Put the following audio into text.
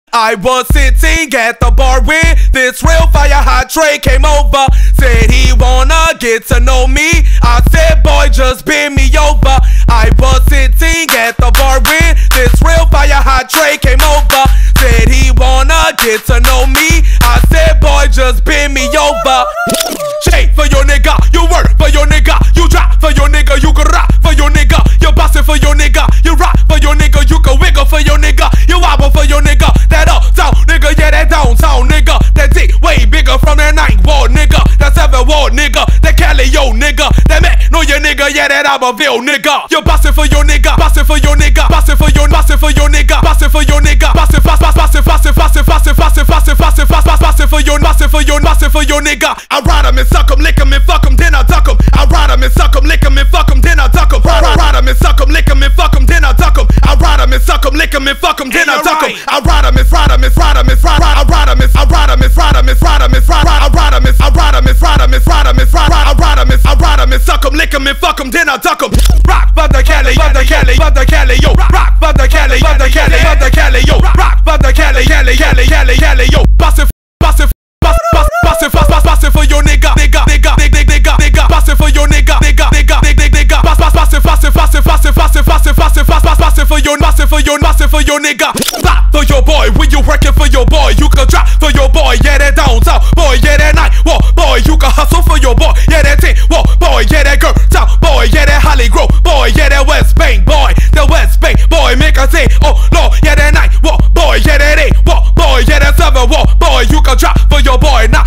I was sitting at the bar when this real fire hot Trey came over. Said he wanna get to know me. I said, boy, just bend me over. I was sitting at the bar when this real fire hot Trey came over. Said he wanna get to know me. I said, boy, just bend me over. Shake for your nigga, you work for your nigga, you drop for your nigga, you can rock for your nigga, you bustin' for your nigga, you rock for your nigga, you can wiggle for your nigga, you wobble for your nigga. That uptown nigga, yeah, that downtown nigga, that dick way bigger from that 9th ward nigga, that 7th ward nigga, that Cali yo nigga, that man know your nigga, yeah, that Albertville nigga. You bustin' for your nigga, bustin' for your nigga, bustin' for your nigga, bustin' for your nigga, bustin' for your nigga, bustin' for your nigga. I ride him and suck him, lick him and fuck him, then I duck him. I ride him and suck him, lick him and fuck him, then I duck him. Ride him and suck him, lick him and fuck him, then I duck him. I ride him and suck him, lick him and fuck him, then I duck him. I ride him and ride him and ride him and ride. I ride him and I ride him and ride him and ride him and ride. I ride him and I ride him and ride him and ride him and ride. I ride him and I ride him and suck him, lick him and fuck him, then I duck him. Rock for the Cali, for the Cali, for the Cali, yo. Rock for the Cali, for the Cali, for the Cali, yo. Rock for the Cali, Cali, Cali, Cali, Cali, yo. Bustin' for your nigga, nigga, nigga, nigga, nigga, nigga, bustin' for your nigga, nigga, nigga, nigga, nigga, bustin' for your nigga. Stop for your boy, when you working for your boy, you can drop for your boy, yeah, that downtown boy, yeah, that night walk boy, you can hustle for your boy, yeah, that teen walk boy, yeah, that girl town boy, yeah, that Holly Grove boy, yeah, that West Bank boy, the West Bank boy, make a say, oh Lord, yeah, that night walk boy, yeah, that 8 walk boy, yeah, that 7 walk boy, you can drop for your boy.